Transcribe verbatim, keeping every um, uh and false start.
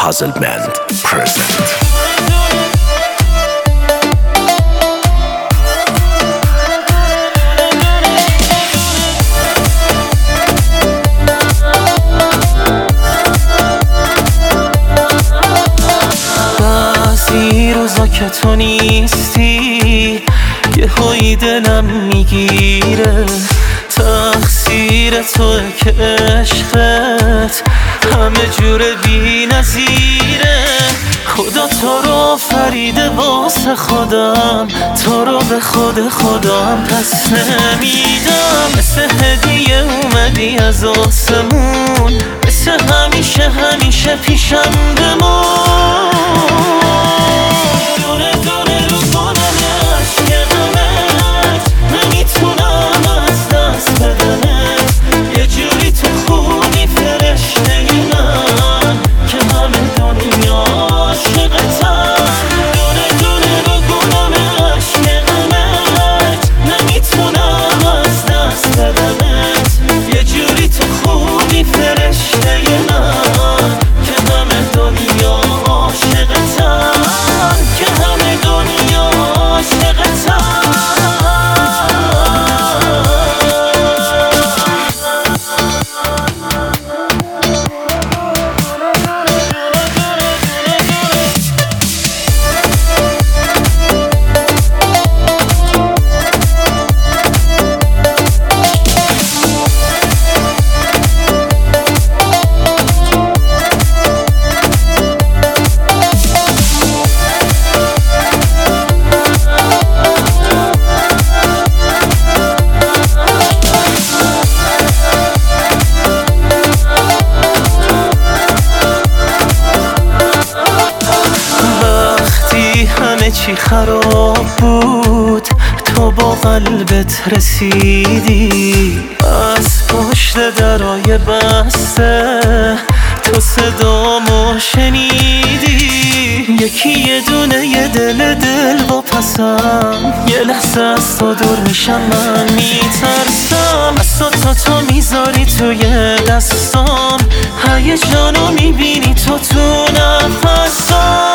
Puzzle Band present. بعضی روزا که تو نیستی یه هایی دلم میگیره، تقصیر توه که عشقت همه جور بی نظیره. خدا تو رو آفریده واسه خودم، تو رو به خود خودم پس نمیدم. مثل هدیه اومدی از آسمون، مثل همیشه همیشه پیشم بمون. دونه دونه رو کنم عشق غمت، نمیتونم از دست بدمت. یه جوری تو خونی فرشته من که همه دنیا عاشقتم. دونه دونه رو کنم عشق غمت، نمیتونم از دست بدمت. یه جوری تو خونی فرشته من که همه دنیا عاشقتم، که همه دنیا عاشقتم. همه چی خراب بود تو با قلبت رسیدی، از پشت درای بسته تو صدامو شنیدی. یکی یه دونه یه دل دل با پسم، یه لحظه از تو دور میشم من میترسم. از تو تا تو میذاری توی دستام، هیجانو میبینی تو تو نفسام.